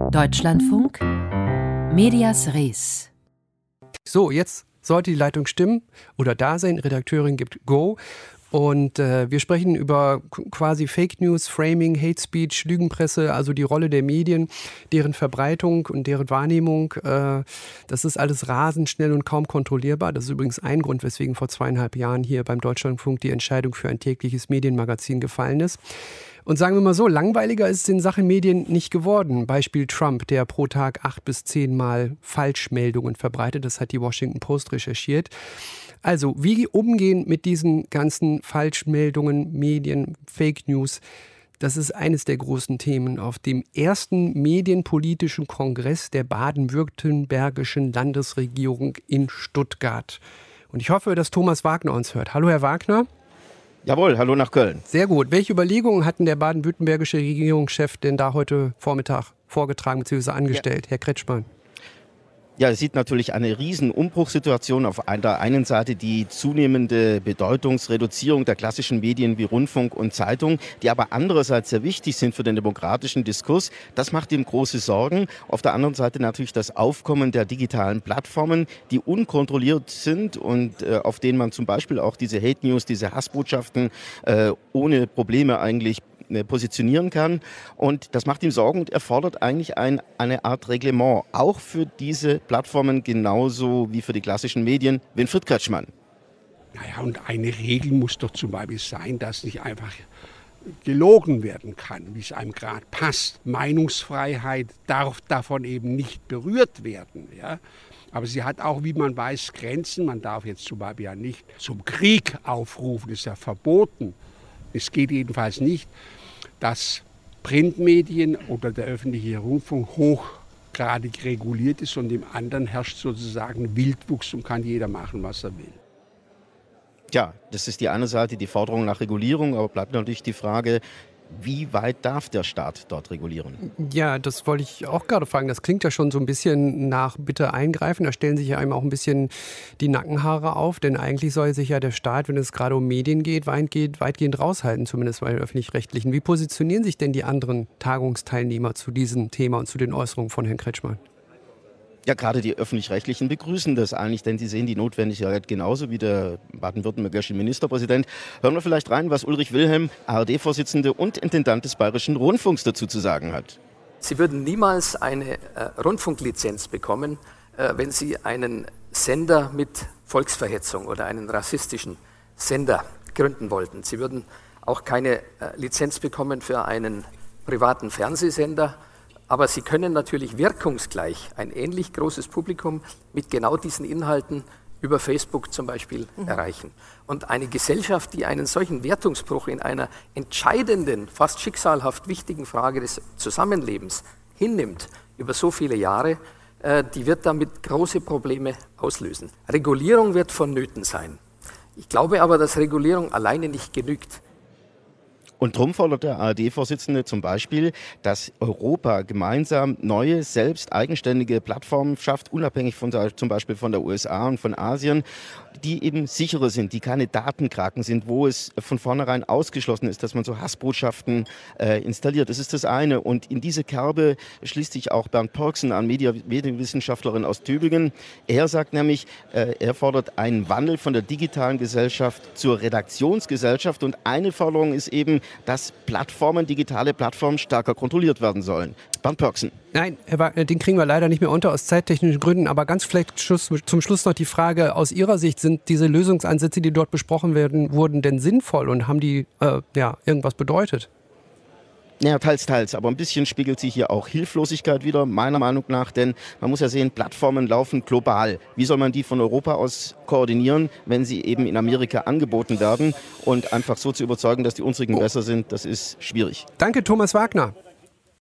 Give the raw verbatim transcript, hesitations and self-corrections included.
Deutschlandfunk, Medias Res. So, jetzt sollte die Leitung stimmen oder da sein. Redakteurin gibt Go. Und äh, wir sprechen über quasi Fake News, Framing, Hate Speech, Lügenpresse, also die Rolle der Medien, deren Verbreitung und deren Wahrnehmung. Äh, das ist alles rasend schnell und kaum kontrollierbar. Das ist übrigens ein Grund, weswegen vor zweieinhalb Jahren hier beim Deutschlandfunk die Entscheidung für ein tägliches Medienmagazin gefallen ist. Und sagen wir mal so, langweiliger ist es in Sachen Medien nicht geworden. Beispiel Trump, der pro Tag acht bis zehn Mal Falschmeldungen verbreitet. Das hat die Washington Post recherchiert. Also, wie umgehen mit diesen ganzen Falschmeldungen, Medien, Fake News? Das ist eines der großen Themen auf dem ersten medienpolitischen Kongress der baden-württembergischen Landesregierung in Stuttgart. Und ich hoffe, dass Thomas Wagner uns hört. Hallo, Herr Wagner. Jawohl, hallo nach Köln. Sehr gut. Welche Überlegungen hat denn der baden-württembergische Regierungschef denn da heute Vormittag vorgetragen bzw. angestellt, ja. Herr Kretschmann? Ja, es sieht natürlich eine riesen Umbruchssituation auf der einen Seite die zunehmende Bedeutungsreduzierung der klassischen Medien wie Rundfunk und Zeitung, die aber andererseits sehr wichtig sind für den demokratischen Diskurs. Das macht ihm große Sorgen. Auf der anderen Seite natürlich das Aufkommen der digitalen Plattformen, die unkontrolliert sind und äh, auf denen man zum Beispiel auch diese Hate News, diese Hassbotschaften äh, ohne Probleme eigentlich positionieren kann. Und das macht ihm Sorgen und er fordert eigentlich ein, eine Art Reglement, auch für diese Plattformen genauso wie für die klassischen Medien. Winfried Kretschmann. Naja, und eine Regel muss doch zum Beispiel sein, dass nicht einfach gelogen werden kann, wie es einem gerade passt. Meinungsfreiheit darf davon eben nicht berührt werden. Ja? Aber sie hat auch, wie man weiß, Grenzen. Man darf jetzt zum Beispiel ja nicht zum Krieg aufrufen, das ist ja verboten. Es geht jedenfalls nicht, dass Printmedien oder der öffentliche Rundfunk hochgradig reguliert ist und im anderen herrscht sozusagen Wildwuchs und kann jeder machen, was er will. Ja, das ist die eine Seite, die Forderung nach Regulierung, aber bleibt natürlich die Frage, wie weit darf der Staat dort regulieren? Ja, das wollte ich auch gerade fragen. Das klingt ja schon so ein bisschen nach bitte eingreifen. Da stellen sich ja einem auch ein bisschen die Nackenhaare auf. Denn eigentlich soll sich ja der Staat, wenn es gerade um Medien geht, weitgehend, weitgehend raushalten, zumindest bei den Öffentlich-Rechtlichen. Wie positionieren sich denn die anderen Tagungsteilnehmer zu diesem Thema und zu den Äußerungen von Herrn Kretschmann? Ja, gerade die Öffentlich-Rechtlichen begrüßen das eigentlich, denn sie sehen die Notwendigkeit genauso wie der baden-württembergische Ministerpräsident. Hören wir vielleicht rein, was Ulrich Wilhelm, A R D-Vorsitzende und Intendant des Bayerischen Rundfunks, dazu zu sagen hat. Sie würden niemals eine äh, Rundfunklizenz bekommen, äh, wenn Sie einen Sender mit Volksverhetzung oder einen rassistischen Sender gründen wollten. Sie würden auch keine äh, Lizenz bekommen für einen privaten Fernsehsender. Aber Sie können natürlich wirkungsgleich ein ähnlich großes Publikum mit genau diesen Inhalten über Facebook zum Beispiel mhm. erreichen. Und eine Gesellschaft, die einen solchen Wertungsbruch in einer entscheidenden, fast schicksalhaft wichtigen Frage des Zusammenlebens hinnimmt über so viele Jahre, äh, die wird damit große Probleme auslösen. Regulierung wird vonnöten sein. Ich glaube aber, dass Regulierung alleine nicht genügt. Und darum fordert der A R D-Vorsitzende zum Beispiel, dass Europa gemeinsam neue, selbst eigenständige Plattformen schafft, unabhängig von zum Beispiel von der U S A und von Asien, die eben sicherer sind, die keine Datenkraken sind, wo es von vornherein ausgeschlossen ist, dass man so Hassbotschaften äh, installiert. Das ist das eine. Und in diese Kerbe schließt sich auch Bernd Pörksen an, Medienwissenschaftlerin aus Tübingen. Er sagt nämlich, äh, er fordert einen Wandel von der digitalen Gesellschaft zur Redaktionsgesellschaft. Und eine Forderung ist eben, dass Plattformen, digitale Plattformen stärker kontrolliert werden sollen. Bernd Pörksen. Nein, Herr Wagner, den kriegen wir leider nicht mehr unter aus zeittechnischen Gründen. Aber ganz vielleicht Schluss, zum Schluss noch die Frage aus Ihrer Sicht, sind diese Lösungsansätze, die dort besprochen werden, wurden denn sinnvoll und haben die äh, ja, irgendwas bedeutet? Ja, teils, teils. Aber ein bisschen spiegelt sich hier auch Hilflosigkeit wider, meiner Meinung nach. Denn man muss ja sehen, Plattformen laufen global. Wie soll man die von Europa aus koordinieren, wenn sie eben in Amerika angeboten werden? Und einfach so zu überzeugen, dass die unsrigen besser sind, das ist schwierig. Danke, Thomas Wagner.